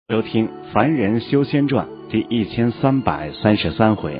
收听《凡人修仙传》第1333回。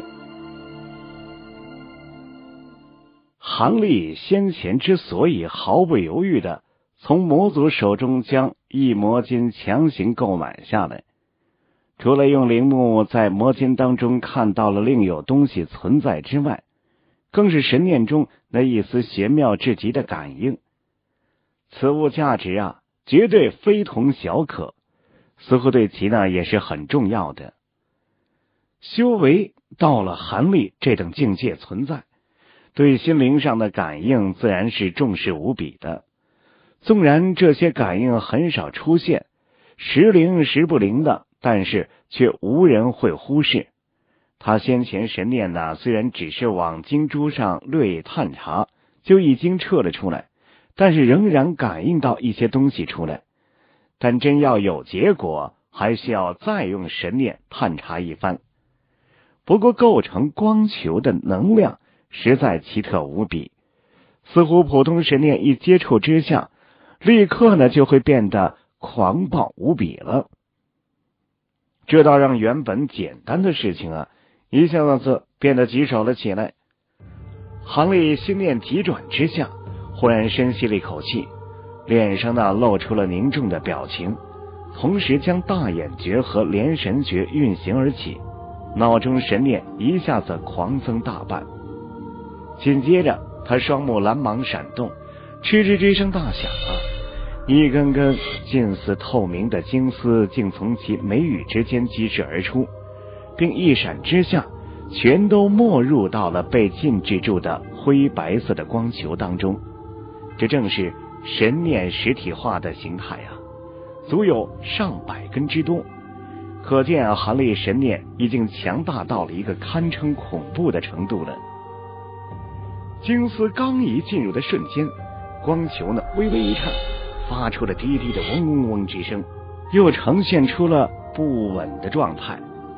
韩立先前之所以毫不犹豫的从魔族手中将异魔金强行购买下来，除了用灵目在魔金当中看到了另有东西存在之外，更是神念中那一丝玄妙至极的感应。此物价值绝对非同小可，似乎对其也是很重要的。修为到了韩立这等境界存在，对心灵上的感应自然是重视无比的。纵然这些感应很少出现，时灵时不灵的，但是却无人会忽视。他先前神念虽然只是往经珠上略探查，就已经撤了出来，但是仍然感应到一些东西出来。但真要有结果，还需要再用神念探查一番。不过构成光球的能量实在奇特无比，似乎普通神念一接触之下，立刻就会变得狂暴无比了。这倒让原本简单的事情一下子变得棘手了起来。韩立心念急转之下，忽然深吸了一口气，脸上露出了凝重的表情，同时将大眼诀和连神诀运行而起，脑中神念一下子狂增大半。紧接着他双目蓝芒闪动，吱吱之声大响一根根近似透明的金丝竟从其眉宇之间激射而出，并一闪之下全都没入到了被禁制住的灰白色的光球当中。这正是神念实体化的形态足有上百根之多，可见韩立神念已经强大到了一个堪称恐怖的程度了。金丝刚一进入的瞬间，光球微微一颤，发出了低低的嗡嗡嗡之声，又呈现出了不稳的状态。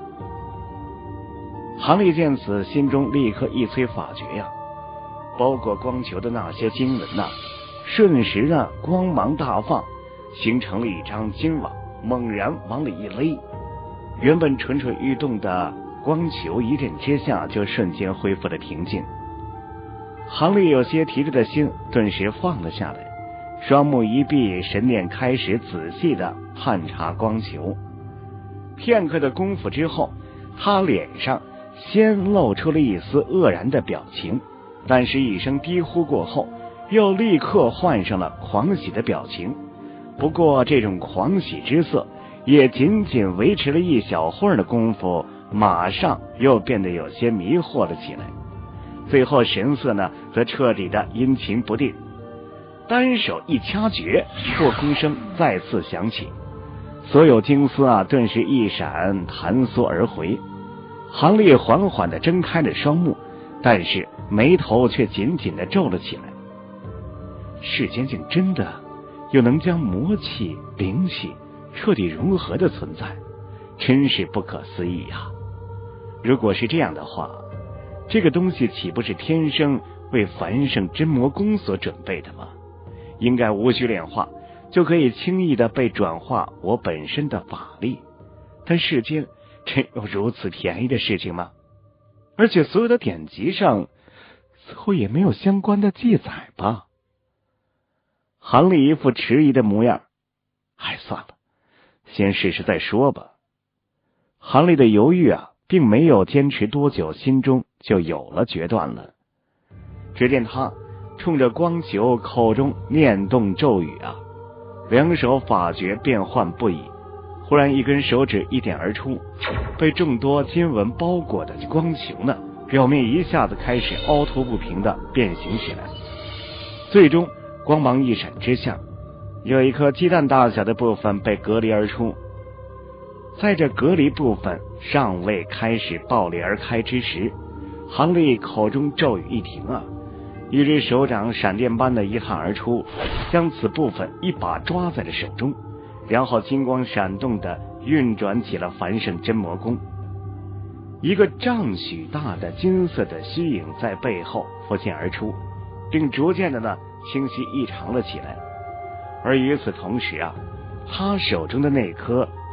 韩立见此，心中立刻一催法诀包括光球的那些经文瞬时光芒大放，形成了一张金网，猛然往里一勒，原本蠢蠢欲动的光球一阵之下就瞬间恢复了平静。韩立有些提着的心顿时放了下来，双目一闭，神念开始仔细的探查光球。片刻的功夫之后，他脸上先露出了一丝愕然的表情，但是一声低呼过后，又立刻换上了狂喜的表情。不过这种狂喜之色也仅仅维持了一小会儿的功夫，马上又变得有些迷惑了起来，最后神色则彻底的阴晴不定。单手一掐诀，破空声再次响起，所有金丝顿时一闪弹缩而回。韩立缓缓的睁开了双目，但是眉头却紧紧的皱了起来。世间竟真的有能将魔气灵气彻底融合的存在，真是不可思议如果是这样的话，这个东西岂不是天生为繁盛真魔宫所准备的吗？应该无需炼化就可以轻易的被转化我本身的法力，但世间真有如此便宜的事情吗？而且所有的典籍上似乎也没有相关的记载吧。韩立一副迟疑的模样，算了，先试试再说吧。韩立的犹豫并没有坚持多久，心中就有了决断了。只见他冲着光球口中念动咒语两手法诀变幻不已，忽然一根手指一点而出，被众多金纹包裹的光球表面一下子开始凹凸不平的变形起来，最终光芒一闪之下，有一颗鸡蛋大小的部分被隔离而出。在这隔离部分尚未开始爆裂而开之时，韩立口中咒语一停一只手掌闪电般的一探而出，将此部分一把抓在了手中，然后金光闪动的运转起了繁盛真魔宫。一个丈许大的金色的虚影在背后浮现而出，并逐渐的清晰异常了起来。而与此同时他手中的那颗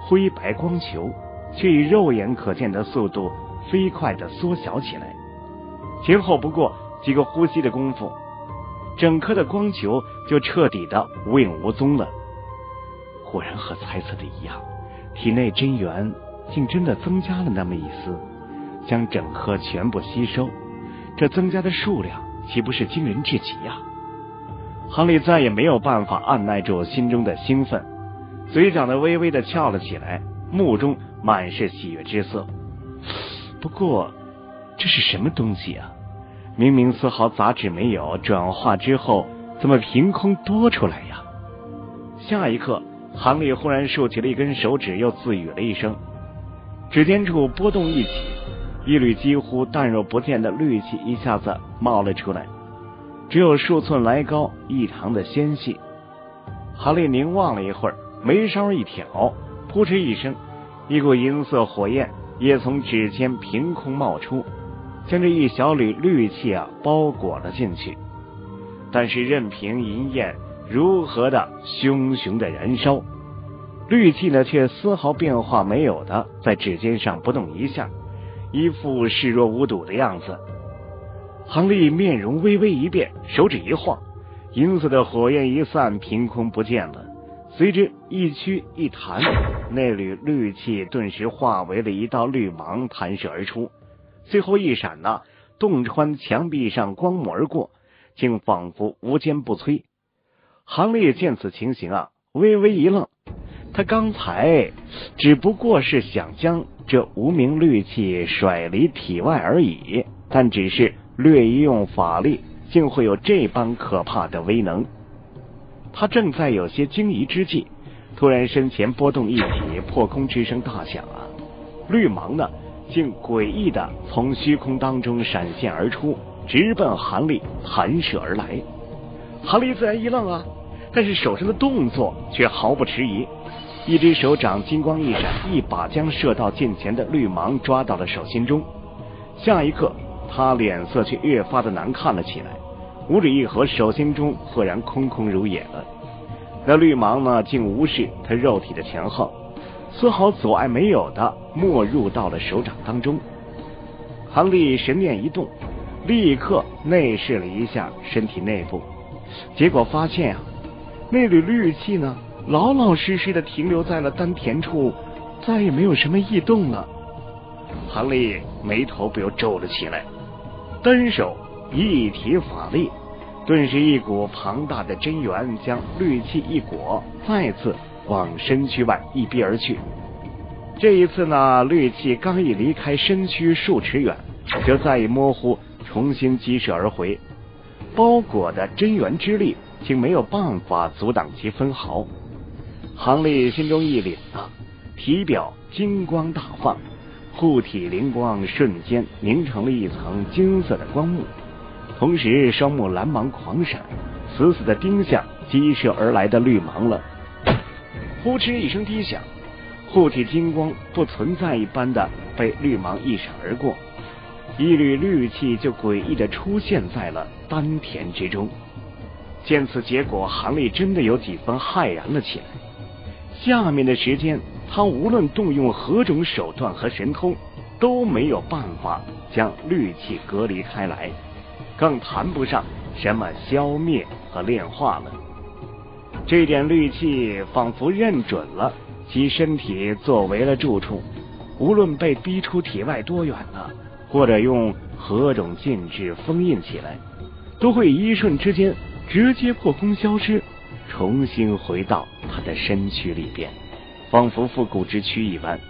灰白光球却以肉眼可见的速度飞快地缩小起来，前后不过几个呼吸的功夫，整颗的光球就彻底的无影无踪了。果然和猜测的一样，体内真元竟真的增加了那么一丝，将整颗全部吸收，这增加的数量岂不是惊人至极啊！杭丽再也没有办法按耐住心中的兴奋，嘴角呢微微的翘了起来，目中满是喜悦之色。不过这是什么东西啊？明明丝毫杂质没有，转化之后怎么凭空多出来呀？下一刻，杭丽忽然竖起了一根手指，又自语了一声，指尖处波动一起，一缕几乎淡若不见的绿气一下子冒了出来，只有数寸来高，异常的纤细。杭丽凝望了一会儿，眉梢一挑，扑哧一声，一股银色火焰也从指尖凭空冒出，将这一小缕绿气包裹了进去。但是任凭银焰如何的熊熊的燃烧，绿气呢却丝毫变化没有的在指尖上不动一下，一副视若无睹的样子。杭丽面容微微一变，手指一晃，银色的火焰一散，凭空不见了，随之一屈一弹，那缕绿气顿时化为了一道绿芒弹射而出，最后一闪洞穿墙壁上光幕而过，竟仿佛无坚不摧。杭丽见此情形微微一愣，他刚才只不过是想将这无名绿气甩离体外而已，但只是略一用法力，竟会有这般可怕的威能。他正在有些惊疑之际，突然身前波动一起，破空之声大响绿芒呢竟诡异的从虚空当中闪现而出，直奔杭丽弹射而来。杭丽自然一愣但是手上的动作却毫不迟疑，一只手掌金光一闪，一把将射到近前的绿芒抓到了手心中。下一刻，他脸色却越发的难看了起来，五指一合，手心中赫然空空如也了。那绿芒呢竟无视他肉体的前后，丝毫阻碍没有的没入到了手掌当中。杭丽神念一动，立刻内视了一下身体内部，结果发现那缕绿气呢老老实实的停留在了丹田处，再也没有什么异动了。杭丽眉头不由皱了起来，单手一提法力，顿时一股庞大的真元将绿气一裹，再次往身躯外一逼而去。这一次呢，绿气刚一离开身躯数尺远，就再一模糊重新激射而回，包裹的真元之力竟没有办法阻挡其分毫。杭丽心中一凛体表金光大放，护体灵光瞬间凝成了一层金色的光幕，同时双目蓝芒狂闪，死死的盯向激射而来的绿芒了。呼哧一声低响，护体金光不存在一般的被绿芒一闪而过，一缕绿气就诡异的出现在了丹田之中。见此结果，杭丽真的有几分骇然了起来。下面的时间，他无论动用何种手段和神通，都没有办法将绿气隔离开来，更谈不上什么消灭和炼化了。这点绿气仿佛认准了其身体作为了住处，无论被逼出体外多远或者用何种禁制封印起来，都会一瞬之间直接破空消失，重新回到他的身躯里边，仿佛复古之躯一般。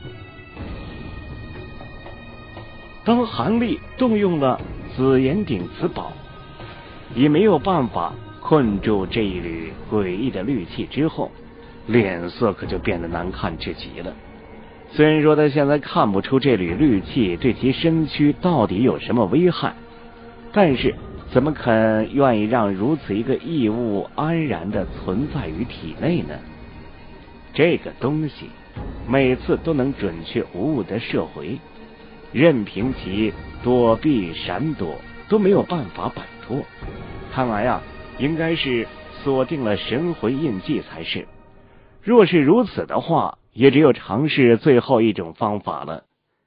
当韩立动用了紫炎顶此宝，也没有办法困住这一缕诡异的绿气之后，脸色可就变得难看至极了。虽然说他现在看不出这缕绿气对其身躯到底有什么危害，但是怎么肯愿意让如此一个异物安然的存在于体内呢？这个东西每次都能准确无误的射回，任凭其躲避闪躲都没有办法摆脱。看来应该是锁定了神回印记才是。若是如此的话， 也只有尝试最后一种方法了。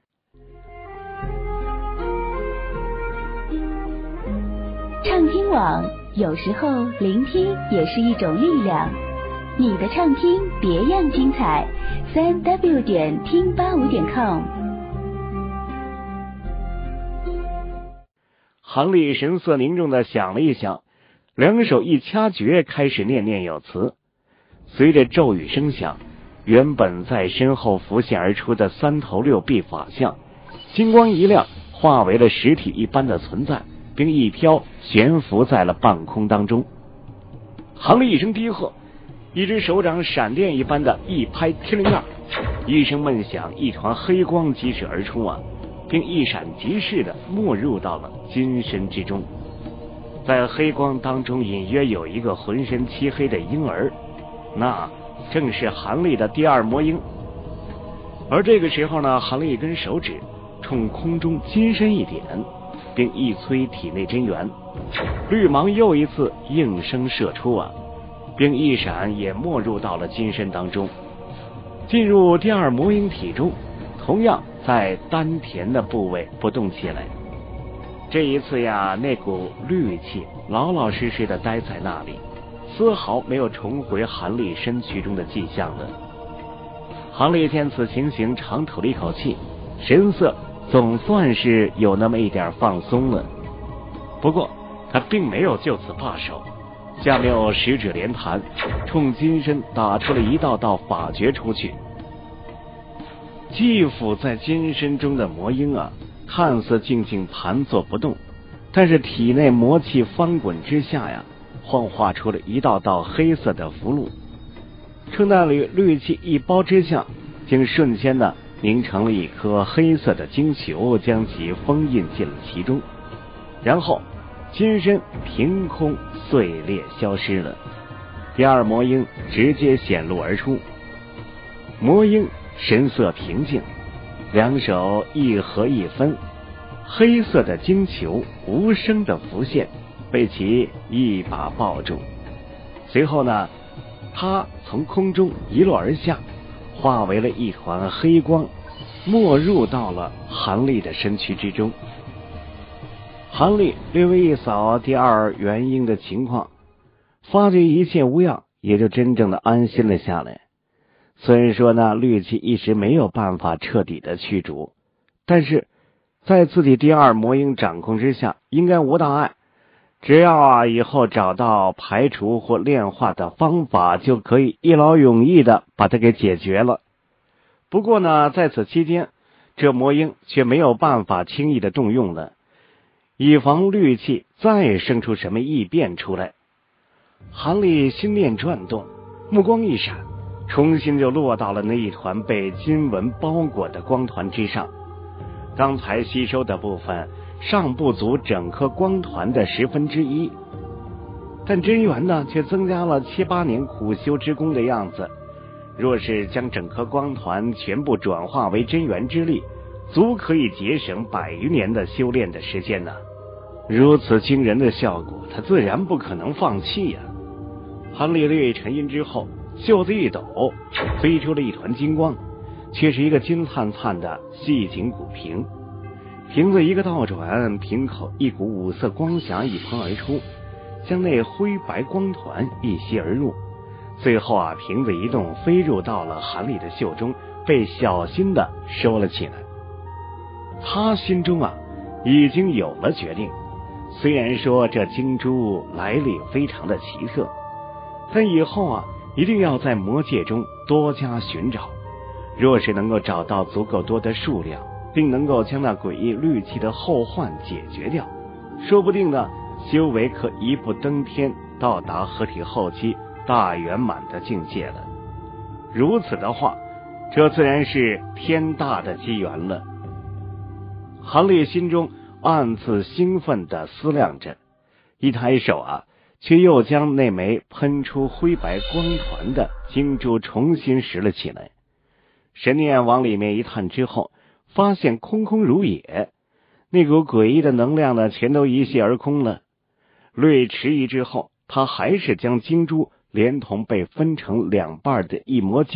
畅听网，有时候聆听也是一种力量。你的畅听别样精彩，3w 点听85.com。 韩立神色凝重地想了一想，两手一掐诀，开始念念有词。随着咒语声响，原本在身后浮现而出的三头六臂法相，星光一亮，化为了实体一般的存在，并一飘悬浮在了半空当中。韩立一声低喝，一只手掌闪电一般的一拍天灵盖，一声闷响，一团黑光激射而出啊，并一闪即逝的没入到了金身之中。在黑光当中隐约有一个浑身漆黑的婴儿，那正是韩立的第二魔婴。而这个时候呢，韩立一根手指冲空中金身一点，并一催体内真元，绿芒又一次应声射出啊，并一闪也没入到了金身当中，进入第二魔婴体中，同样在丹田的部位不动起来。这一次呀，那股绿气老老实实的待在那里，丝毫没有重回韩立身躯中的迹象了。韩立见此情形，长吐了一口气，神色总算是有那么一点放松了。不过他并没有就此罢手，下面有十指连弹，冲金身打出了一道道法诀出去。继附在金身中的魔婴啊，看似静静盘坐不动，但是体内魔气翻滚之下呀，幻化出了一道道黑色的符箓，趁那里绿气一包之下，竟瞬间的凝成了一颗黑色的晶球，将其封印进了其中。然后金身凭空碎裂消失了，第二魔婴直接显露而出。魔婴神色平静，两手一合一分，黑色的晶球无声的浮现，被其一把抱住。随后呢，他从空中一落而下，化为了一团黑光，没入到了韩立的身躯之中。韩立略微一扫第二元婴的情况，发觉一切无恙，也就真正的安心了下来。虽然说呢，绿气一时没有办法彻底的驱逐，但是在自己第二魔婴掌控之下，应该无大碍。只要以后找到排除或炼化的方法，就可以一劳永逸的把它给解决了。不过呢，在此期间，这魔婴却没有办法轻易的动用了，以防绿气再生出什么异变出来。韩立心念转动，目光一闪，重新就落到了那一团被金纹包裹的光团之上。刚才吸收的部分尚不足整颗光团的1/10，但真元呢却增加了7、8年苦修之功的样子。若是将整颗光团全部转化为真元之力，足可以节省100余年的修炼的时间呢。如此惊人的效果，他自然不可能放弃呀。韩立略一沉吟之后，袖子一抖，飞出了一团金光，却是一个金灿灿的细颈骨瓶。瓶子一个倒转，瓶口一股五色光霞一喷而出，将那灰白光团一吸而入。最后啊，瓶子一动，飞入到了韩立的袖中，被小心的收了起来。他心中啊已经有了决定，虽然说这金珠来历非常的奇特，但以后啊一定要在魔界中多加寻找。若是能够找到足够多的数量，并能够将那诡异绿气的后患解决掉，说不定呢修为可一步登天，到达合体后期大圆满的境界了。如此的话，这自然是天大的机缘了。韩立心中暗自兴奋地思量着，一抬手啊，却又将那枚喷出灰白光团的金珠重新拾了起来。神念往里面一探之后，发现空空如也，那股诡异的能量呢，全都一泻而空了。略迟疑之后，他还是将金珠连同被分成2半的一魔晶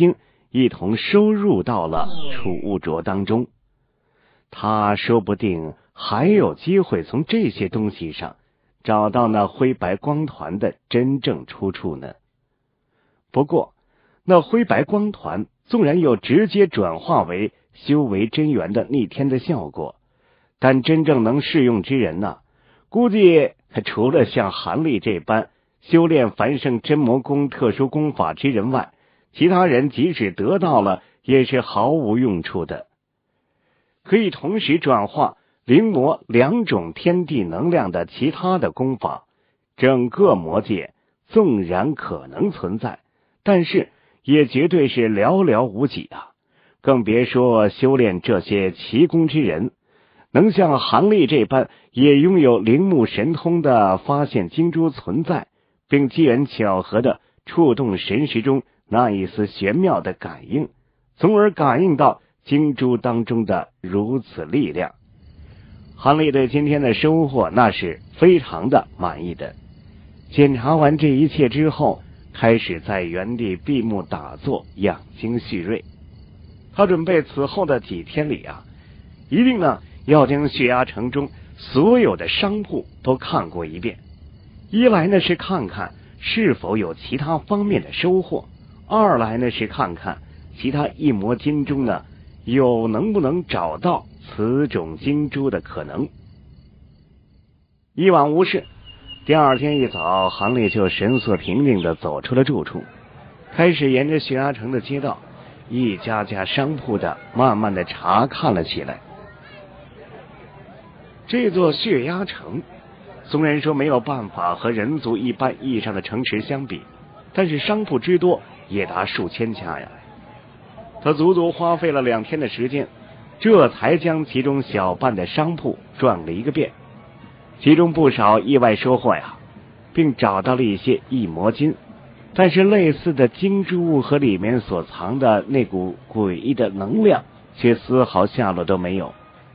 一同收入到了储物镯当中。他说不定还有机会从这些东西上找到那灰白光团的真正出处呢。不过那灰白光团纵然有直接转化为修为真元的逆天的效果，但真正能适用之人呢，估计除了像韩立这般修炼繁盛真魔功特殊功法之人外，其他人即使得到了也是毫无用处的。可以同时转化灵魔两种天地能量的其他的功法，整个魔界纵然可能存在，但是也绝对是寥寥无几啊！更别说修炼这些奇功之人，能像韩立这般也拥有灵目神通的发现金珠存在，并机缘巧合的触动神识中那一丝玄妙的感应，从而感应到金珠当中的如此力量。韩立对今天的收获那是非常的满意的。检查完这一切之后，开始在原地闭目打坐，养精蓄锐。他准备此后的几天里啊，一定呢要将血压城中所有的商铺都看过一遍。一来呢是看看是否有其他方面的收获，二来呢是看看其他一魔金中呢能不能找到此种金珠的可能。一晚无事，第二天一早，韩立就神色平静地走出了住处，开始沿着血压城的街道一家家商铺的慢慢的查看了起来。这座血压城虽然说没有办法和人族一般意义上的城池相比，但是商铺之多也达数千家呀。他足足花费了2天的时间，这才将其中小半的商铺转了一个遍，其中不少意外收获呀，并找到了一些异魔金，但是类似的金珠和里面所藏的那股诡异的能量却丝毫下落都没有。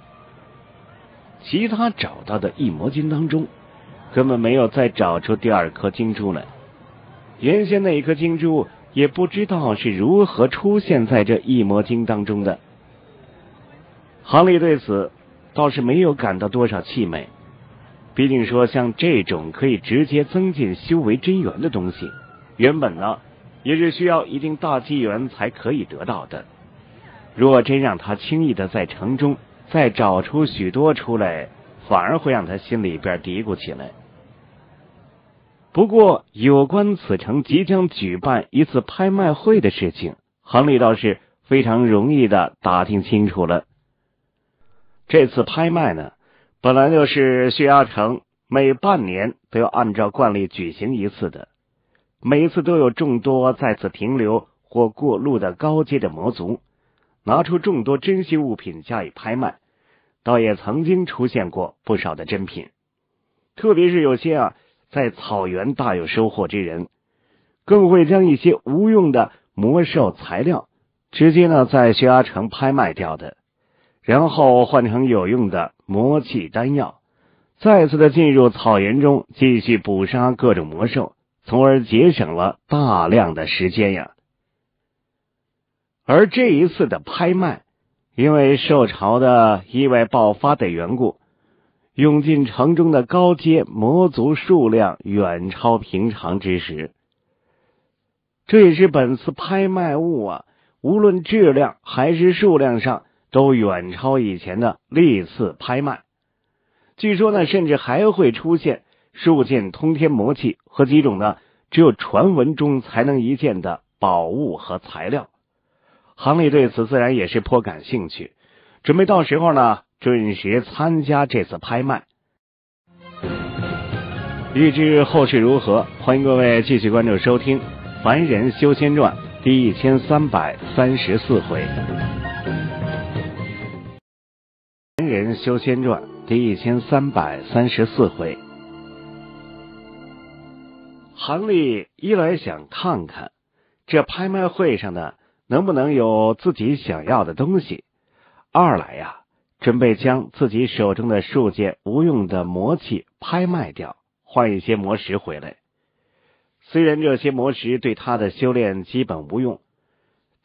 其他找到的异魔金当中根本没有再找出第二颗金珠来，原先那一颗金珠也不知道是如何出现在这异魔金当中的。韩立对此倒是没有感到多少气馁，毕竟说像这种可以直接增进修为真元的东西，原本呢也是需要一定大机缘才可以得到的。若真让他轻易的在城中再找出许多出来，反而会让他心里边嘀咕起来。不过有关此城即将举办一次拍卖会的事情，韩立倒是非常容易的打听清楚了。这次拍卖呢，本来就是血压城每半年都要按照惯例举行一次的，每一次都有众多在此停留或过路的高阶的魔族拿出众多珍稀物品加以拍卖，倒也曾经出现过不少的珍品。特别是有些在草原大有收获之人，更会将一些无用的魔兽材料直接呢在血压城拍卖掉的，然后换成有用的魔器丹药，再次的进入草原中继续捕杀各种魔兽，从而节省了大量的时间呀。而这一次的拍卖，因为兽潮的意外爆发的缘故，涌进城中的高阶魔族数量远超平常之时。这也是本次拍卖物无论质量还是数量上都远超以前的历次拍卖。据说呢，甚至还会出现数件通天魔器和几种呢只有传闻中才能一见的宝物和材料。韩立对此自然也是颇感兴趣，准备到时候呢准时参加这次拍卖。欲知后事如何，欢迎各位继续关注收听《凡人修仙传》第1334回。凡人修仙传第1334回。韩立一来想看看这拍卖会上呢能不能有自己想要的东西，二来准备将自己手中的数件无用的魔器拍卖掉，换一些魔石回来。虽然这些魔石对他的修炼基本无用，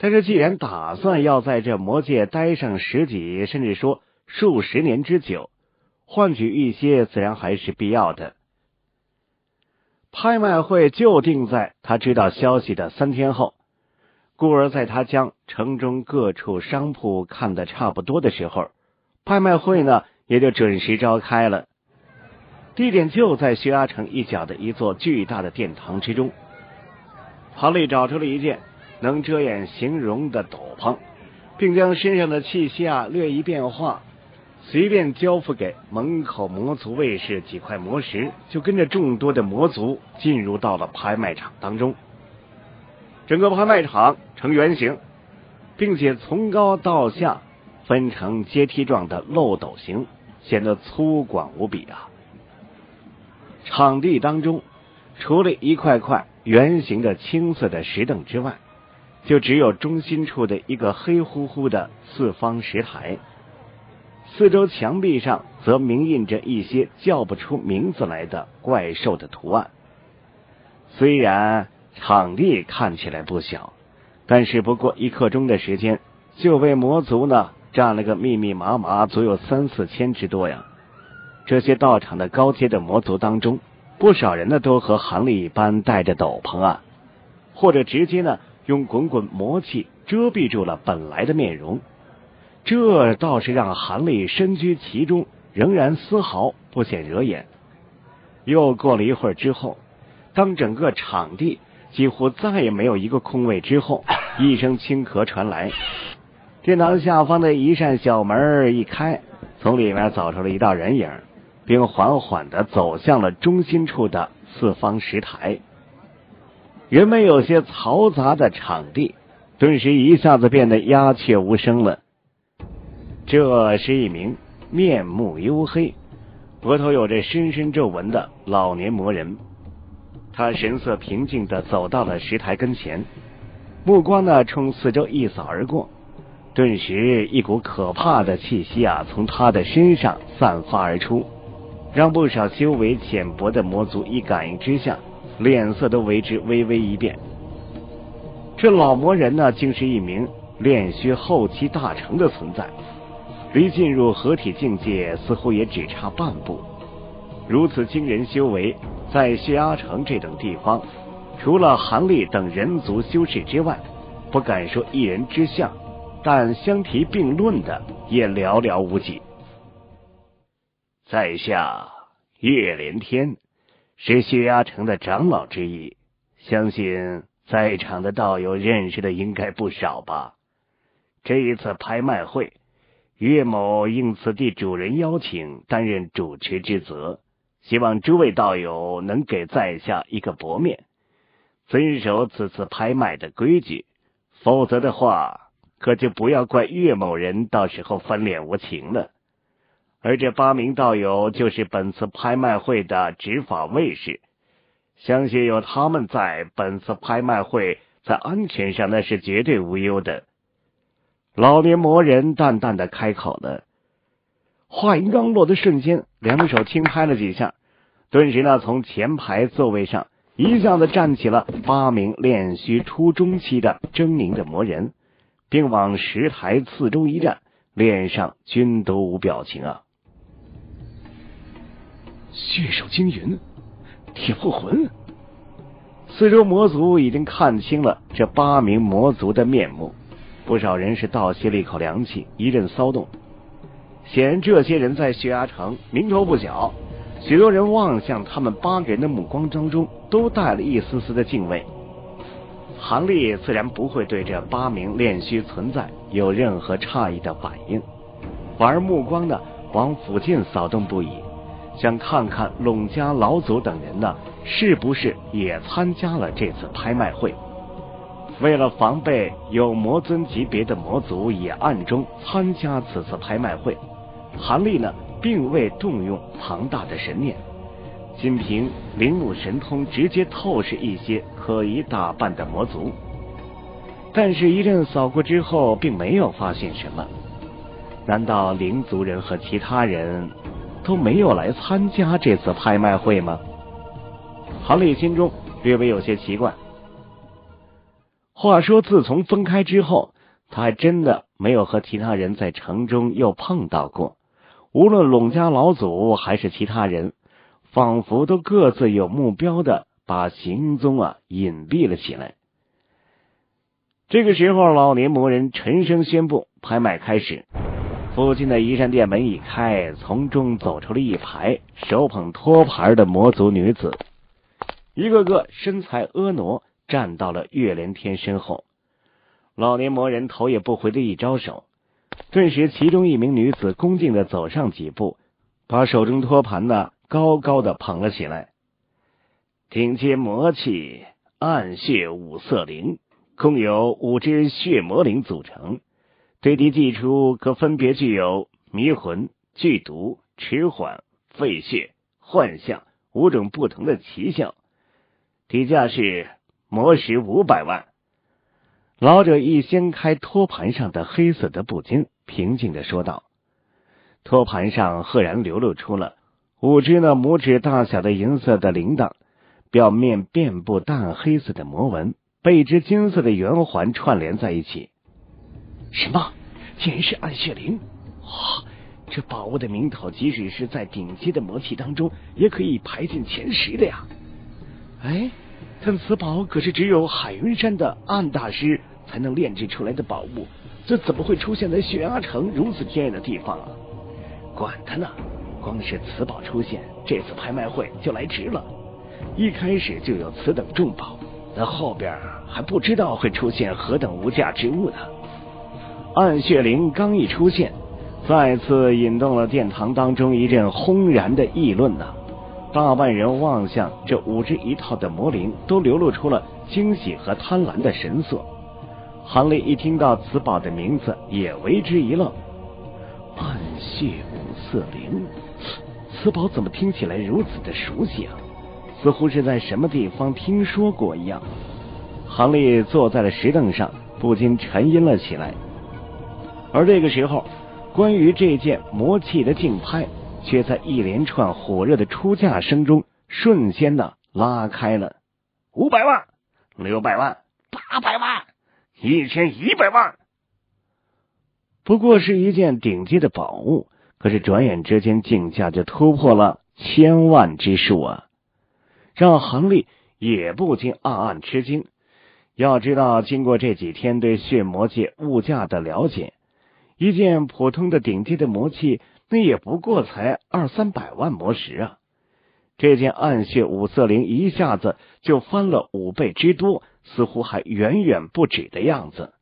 但是既然打算要在这魔界待上10几甚至说数十年之久，换取一些自然还是必要的。拍卖会就定在他知道消息的3天后，故而在他将城中各处商铺看得差不多的时候，拍卖会呢也就准时召开了。地点就在薛家城一角的一座巨大的殿堂之中。韩立找出了一件能遮掩形容的斗篷，并将身上的气息略一变化，随便交付给门口魔族卫士几块魔石，就跟着众多的魔族进入到了拍卖场当中。整个拍卖场呈圆形，并且从高到下分成阶梯状的漏斗形，显得粗犷无比啊。场地当中除了一块块圆形的青色的石凳之外，就只有中心处的一个黑乎乎的四方石台，四周墙壁上则明印着一些叫不出名字来的怪兽的图案。虽然场地看起来不小，但是不过1刻钟的时间，就为魔族呢占了个密密麻麻，足有3、4千之多呀。这些到场的高阶的魔族当中，不少人呢都和韩立一般戴着斗篷啊，或者直接呢用滚滚魔气遮蔽住了本来的面容，这倒是让韩立身居其中，仍然丝毫不显惹眼。又过了一会儿之后，当整个场地几乎再也没有一个空位之后，一声轻咳传来，殿堂下方的一扇小门一开，从里面走出了一道人影，并缓缓地走向了中心处的四方石台。人们有些嘈杂的场地顿时一下子变得鸦雀无声了。这是一名面目黝黑、额头有着深深皱纹的老年魔人。他神色平静地走到了石台跟前，目光呢冲四周一扫而过，顿时一股可怕的气息从他的身上散发而出，让不少修为浅薄的魔族一感应之下，脸色都为之微微一变。这老魔人呢，竟是一名炼虚后期大成的存在，离进入合体境界似乎也只差半步。如此惊人修为，在薛阿城这等地方，除了韩立等人族修士之外，不敢说一人之下，但相提并论的也寥寥无几。在下岳连天，是薛阿城的长老之一，相信在场的道友认识的应该不少吧。这一次拍卖会，岳某应此地主人邀请，担任主持之责，希望诸位道友能给在下一个薄面，遵守此次拍卖的规矩，否则的话，可就不要怪岳某人到时候翻脸无情了。而这8名道友就是本次拍卖会的执法卫士，相信有他们在，本次拍卖会在安全上那是绝对无忧的。老年魔人淡淡的开口了，话音刚落的瞬间，两手轻拍了几下，顿时呢从前排座位上一下子站起了8名炼虚初中期的狰狞的魔人，并往石台四周一站，脸上均都无表情啊。血手惊云，铁魄魂。四周魔族已经看清了这8名魔族的面目，不少人是倒吸了一口凉气，一阵骚动。显然这些人在薛阿城名头不小，许多人望向他们8个人的目光当中都带了一丝丝的敬畏。韩立自然不会对这8名炼虚存在有任何诧异的反应，反而目光呢往附近扫动不已，想看看陇家老祖等人呢是不是也参加了这次拍卖会。为了防备有魔尊级别的魔族也暗中参加此次拍卖会，韩立呢并未动用庞大的神念，仅凭灵目神通直接透视一些可疑打扮的魔族。但是一阵扫过之后并没有发现什么。难道灵族人和其他人都没有来参加这次拍卖会吗？韩立心中略微有些奇怪。 话说自从分开之后，他还真的没有和其他人在城中又碰到过，无论陇家老祖还是其他人，仿佛都各自有目标的把行踪隐蔽了起来。这个时候，老年魔人沉声宣布拍卖开始。附近的一扇店门一开，从中走出了一排手捧托盘的魔族女子，一个个身材婀娜，站到了岳连天身后。老年魔人头也不回的一招手，顿时其中一名女子恭敬的走上几步，把手中托盘高高的捧了起来。顶阶魔器暗血五色灵，共有5只血魔灵组成，对敌祭出可分别具有迷魂、剧毒、迟缓、废血、幻象5种不同的奇效，底价是魔石500万。老者一掀开托盘上的黑色的布巾，平静地说道。托盘上赫然流露出了5只拇指大小的银色的铃铛，表面遍布淡黑色的魔纹，被一只金色的圆环串联在一起。什么？竟然是暗血灵！哇，这宝物的名头即使是在顶级的魔器当中也可以排进前10的呀。哎，但此宝可是只有海云山的暗大师才能炼制出来的宝物，这怎么会出现在血崖城如此偏远的地方啊？管他呢，光是此宝出现，这次拍卖会就来值了。一开始就有此等重宝，那后边还不知道会出现何等无价之物呢。暗血灵刚一出现，再次引动了殿堂当中一阵轰然的议论呐。大半人望向这5只一套的魔灵，都流露出了惊喜和贪婪的神色。韩立一听到此宝的名字，也为之一愣。暗血五色灵，此宝怎么听起来如此的熟悉啊？似乎是在什么地方听说过一样。韩立坐在了石凳上，不禁沉吟了起来。而这个时候，关于这件魔器的竞拍却在一连串火热的出价声中瞬间拉开了。500万、600万、800万、1100万。不过是一件顶级的宝物，可是转眼之间竞价就突破了1000万之数啊，让韩立也不禁暗暗吃惊。要知道，经过这几天对血魔界物价的了解，一件普通的顶级的魔器那也不过才200-300万魔石啊，这件暗血五色灵一下子就翻了5倍之多，似乎还远远不止的样子。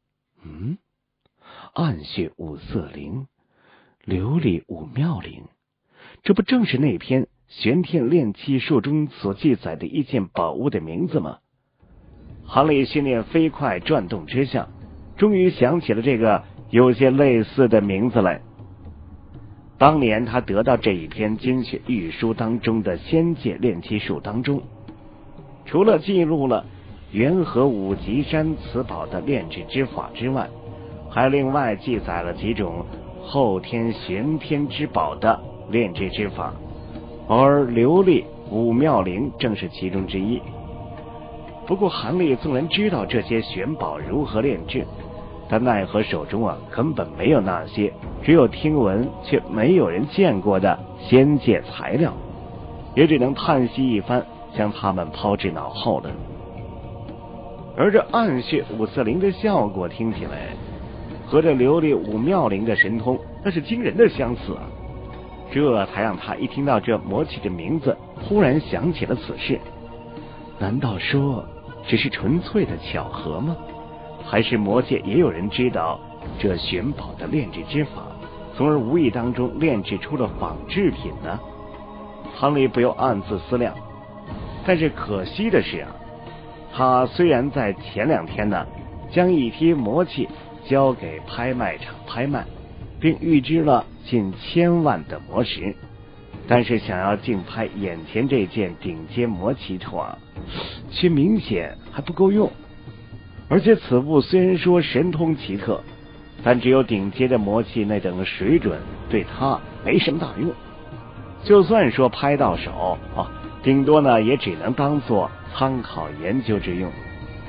暗血五色灵，琉璃五妙灵，这不正是那篇玄天炼器术中所记载的一件宝物的名字吗？韩立心念飞快转动之下，终于想起了这个有些类似的名字来。当年他得到这一篇金血玉书当中的仙界炼器术当中，除了记录了元和五级山此宝的炼制之法之外，还另外记载了几种后天玄天之宝的炼制之法，而琉璃五妙灵正是其中之一。不过韩立纵然知道这些玄宝如何炼制，但奈何手中根本没有那些只有听闻却没有人见过的仙界材料，也只能叹息一番，将它们抛至脑后了。而这暗血五色灵的效果听起来和这琉璃五妙灵的神通那是惊人的相似啊！这才让他一听到这魔器的名字，忽然想起了此事。难道说只是纯粹的巧合吗？还是魔界也有人知道这玄宝的炼制之法，从而无意当中炼制出了仿制品呢？韩立不由暗自思量。但是可惜的是他虽然在前2天将一批魔器交给拍卖场拍卖，并预支了近1000万的魔石，但是想要竞拍眼前这件顶尖魔器却明显还不够用。而且此物虽然说神通奇特，但只有顶尖的魔器那等水准，对他没什么大用。就算说拍到手顶多也只能当做参考研究之用。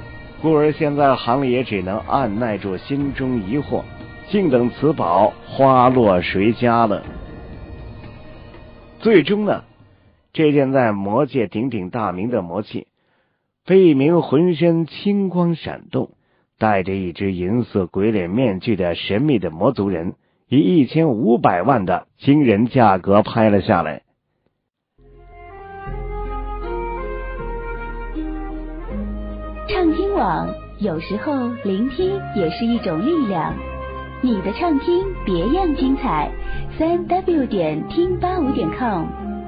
故而现在行里也只能按耐住心中疑惑，静等此宝花落谁家了。最终呢，这件在魔界鼎鼎大名的魔器，被一名浑身青光闪动，戴着一只银色鬼脸面具的神秘的魔族人，以1500万的惊人价格拍了下来。 畅听网，有时候聆听也是一种力量。你的畅听别样精彩，3w 点听85点 com。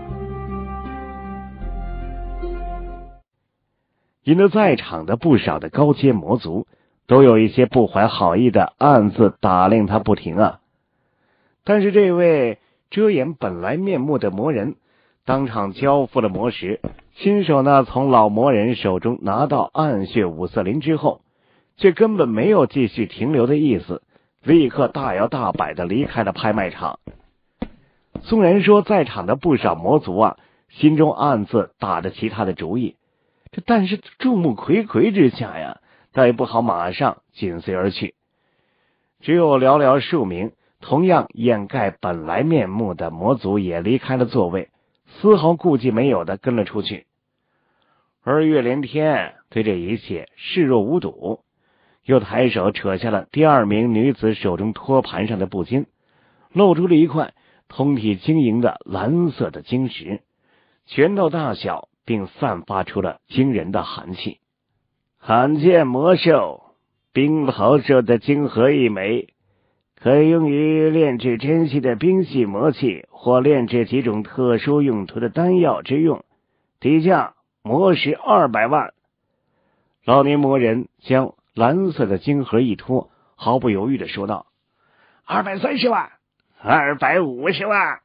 引得在场的不少的高阶魔族都有一些不怀好意的暗自打量他不停啊。但是这位遮掩本来面目的魔人当场交付了魔石，亲手呢从老魔人手中拿到暗血五色灵之后，却根本没有继续停留的意思，立刻大摇大摆的离开了拍卖场。虽然说在场的不少魔族啊心中暗自打着其他的主意，但是众目睽睽之下呀，倒也不好马上紧随而去。只有寥寥数名同样掩盖本来面目的魔族也离开了座位，丝毫顾忌没有的跟了出去。而岳连天对这一切视若无睹，又抬手扯下了第二名女子手中托盘上的布巾，露出了一块通体晶莹的蓝色的晶石，拳头大小，并散发出了惊人的寒气。罕见魔兽，冰袍兽的晶核一枚，可以用于炼制珍稀的冰系魔器或炼制几种特殊用途的丹药之用，底价魔石200万。老年魔人将蓝色的晶核一托，毫不犹豫地说道：230万，250万。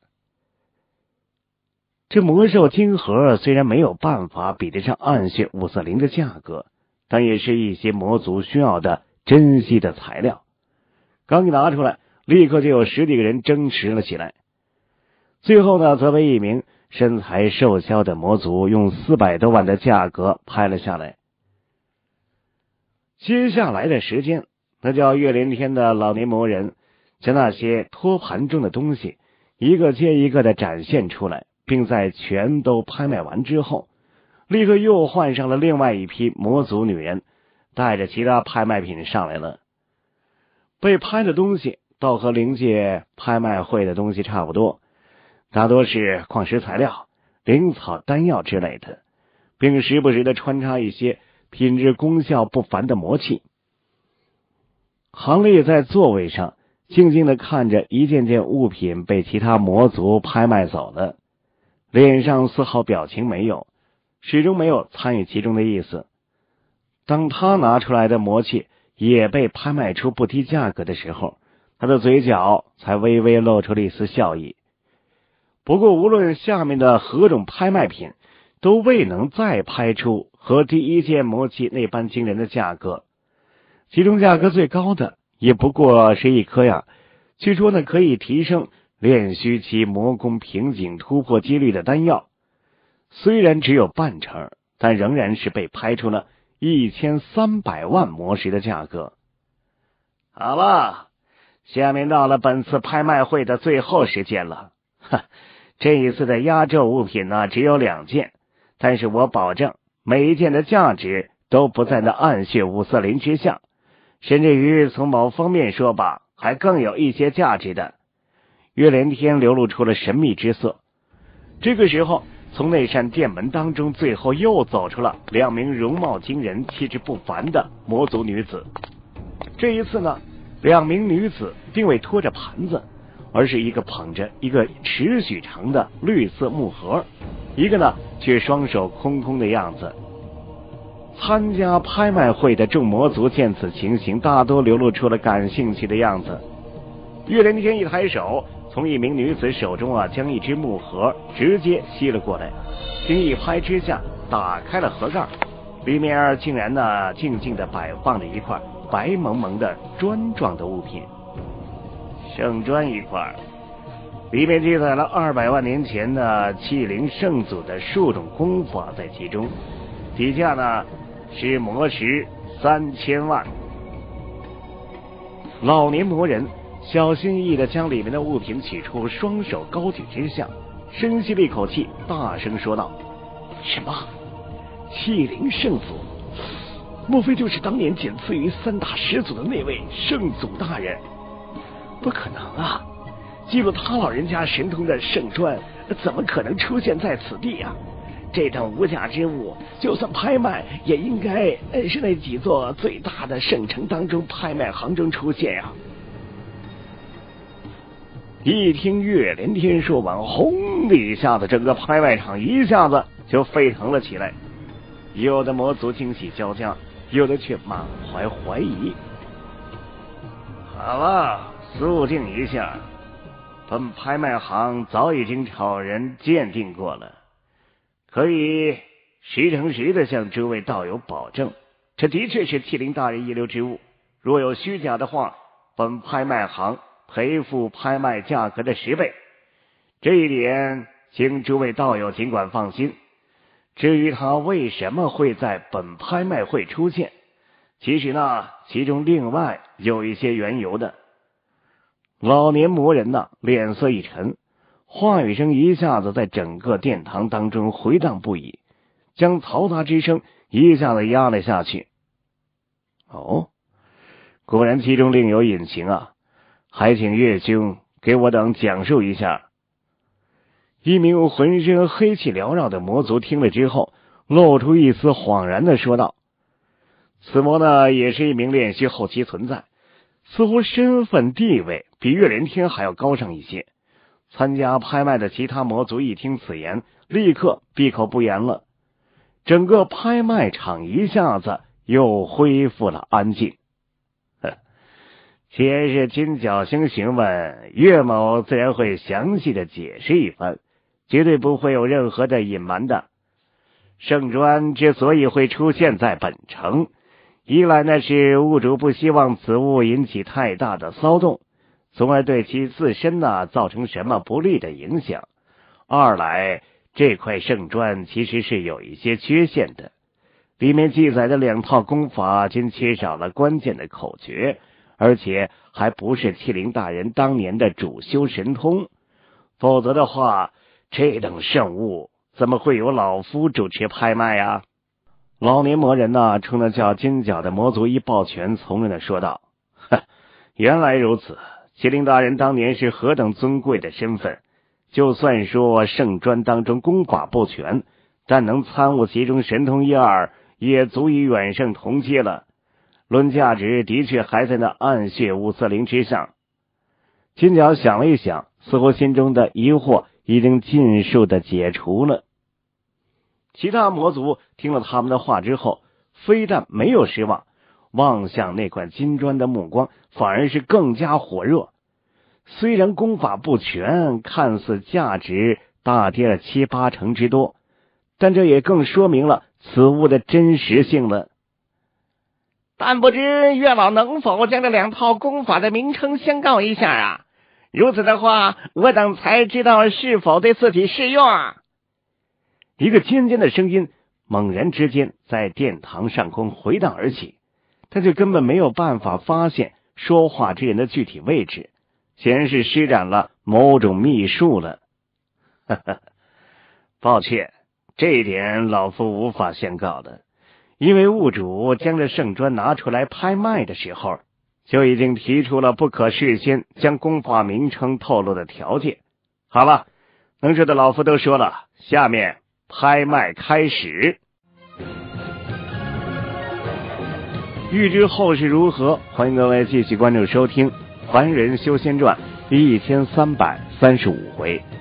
这魔兽晶核虽然没有办法比得上暗血五色灵的价格，但也是一些魔族需要的珍稀的材料。刚一拿出来，立刻就有10几个人争持了起来。最后呢，则为一名身材瘦削的魔族用400多万的价格拍了下来。接下来的时间，那叫岳连天的老年魔人将那些托盘中的东西一个接一个的展现出来，并在全都拍卖完之后，立刻又换上了另外一批魔族女人，带着其他拍卖品上来了。被拍的东西倒和灵界拍卖会的东西差不多，大多是矿石材料、灵草、丹药之类的，并时不时的穿插一些品质功效不凡的魔器。行列在座位上静静的看着一件件物品被其他魔族拍卖走了，脸上丝毫表情没有，始终没有参与其中的意思。当他拿出来的魔器也被拍卖出不低价格的时候，他的嘴角才微微露出了一丝笑意。不过无论下面的何种拍卖品，都未能再拍出和第一件魔器那般惊人的价格。其中价格最高的也不过是一颗呀，据说呢可以提升炼虚期魔功瓶颈突破几率的丹药，虽然只有半成，但仍然是被拍出了1300万魔石的价格。好了，下面到了本次拍卖会的最后时间了。这一次的压轴物品呢只有2件，但是我保证每一件的价值都不在那暗血五色灵之下，甚至于从某方面说吧，还更有一些价值的。岳连天流露出了神秘之色。这个时候，从那扇殿门当中最后又走出了2名容貌惊人、气质不凡的魔族女子。这一次呢，2名女子并未拖着盘子，而是一个捧着一个尺许长的绿色木盒，一个呢却双手空空的样子。参加拍卖会的众魔族见此情形，大多流露出了感兴趣的样子。岳连天一抬手，从一名女子手中将一只木盒直接吸了过来，并一拍之下打开了盒盖，里面竟然静静的摆放着一块白蒙蒙的砖状的物品。圣砖一块，里面记载了200万年前的气灵圣祖的数种功法在其中，底价呢是魔石 3000万。老年魔人小心翼翼地将里面的物品取出，双手高举之下，深吸了一口气，大声说道：什么？气灵圣祖？莫非就是当年仅次于3大始祖的那位圣祖大人？不可能啊！记录他老人家神通的圣砖怎么可能出现在此地啊？这等无价之物，就算拍卖，也应该是那几座最大的圣城当中拍卖行中出现啊！一听岳连天说完，轰的一下子，整个拍卖场一下子就沸腾了起来。有的魔族惊喜交加，有的却满怀怀疑。好了，肃静一下，本拍卖行早已经找人鉴定过了，可以10乘10的向诸位道友保证，这的确是麒麟大人遗留之物。若有虚假的话，本拍卖行赔付拍卖价格的10倍。这一点，请诸位道友尽管放心。至于他为什么会在本拍卖会出现，其实呢，其中另外有一些缘由的。老年魔人呢，脸色一沉，话语声一下子在整个殿堂当中回荡不已，将嘈杂之声一下子压了下去。哦，果然其中另有隐情啊！还请岳兄给我等讲述一下。一名浑身黑气缭绕的魔族听了之后，露出一丝恍然的说道：此魔呢，也是一名炼虚后期存在，似乎身份地位比岳连天还要高上一些。参加拍卖的其他魔族一听此言，立刻闭口不言了。整个拍卖场一下子又恢复了安静。既然是金角星询问，岳某自然会详细的解释一番，绝对不会有任何的隐瞒的。圣砖之所以会出现在本城，一来呢是物主不希望此物引起太大的骚动，从而对其自身呢造成什么不利的影响；二来这块圣砖其实是有一些缺陷的，里面记载的2套功法均缺少了关键的口诀，而且还不是麒麟大人当年的主修神通，否则的话，这等圣物怎么会有老夫主持拍卖啊？老年魔人呢，冲那叫金角的魔族一抱拳，从容的说道：原来如此，麒麟大人当年是何等尊贵的身份，就算说圣砖当中功法不全，但能参悟其中神通1、2，也足以远胜同阶了。论价值的确还在那暗血物色灵之上。金角想了一想，似乎心中的疑惑已经尽数的解除了。其他魔族听了他们的话之后，非但没有失望，望向那块金砖的目光反而是更加火热。虽然功法不全，看似价值大跌了7、8成之多，但这也更说明了此物的真实性了。但不知月老能否将这2套功法的名称相告一下啊？如此的话，我等才知道是否对自己适用啊！一个尖尖的声音猛然之间在殿堂上空回荡而起，他就根本没有办法发现说话之人的具体位置，显然是施展了某种秘术了。抱歉，这一点老夫无法相告的，因为物主将这圣砖拿出来拍卖的时候，就已经提出了不可事先将功法名称透露的条件。好了，能说的老夫都说了，下面拍卖开始。欲知后事如何，欢迎各位继续关注收听《凡人修仙传》第1335回。